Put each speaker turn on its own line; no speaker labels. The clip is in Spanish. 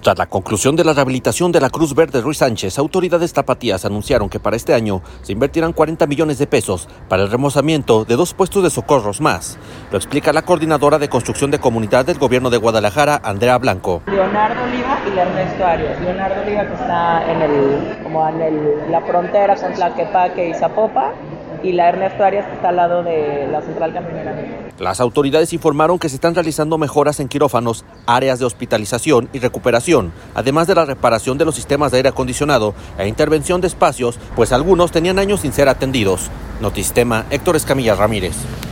Tras la conclusión de la rehabilitación de la Cruz Verde Ruiz Sánchez, autoridades tapatías anunciaron que para este año se invertirán 40 millones de pesos para el remozamiento de 2 puestos de socorros más. Lo explica la coordinadora de construcción de comunidad del gobierno de Guadalajara, Andrea Blanco.
Leonardo Oliva y Ernesto Arias. Leonardo Oliva, que está en la frontera con Tlaquepaque y Zapopan, y la Ernesto Arias, que está al lado de la central camionera.
Las autoridades informaron que se están realizando mejoras en quirófanos, áreas de hospitalización y recuperación, además de la reparación de los sistemas de aire acondicionado e intervención de espacios, pues algunos tenían años sin ser atendidos. Notistema, Héctor Escamilla Ramírez.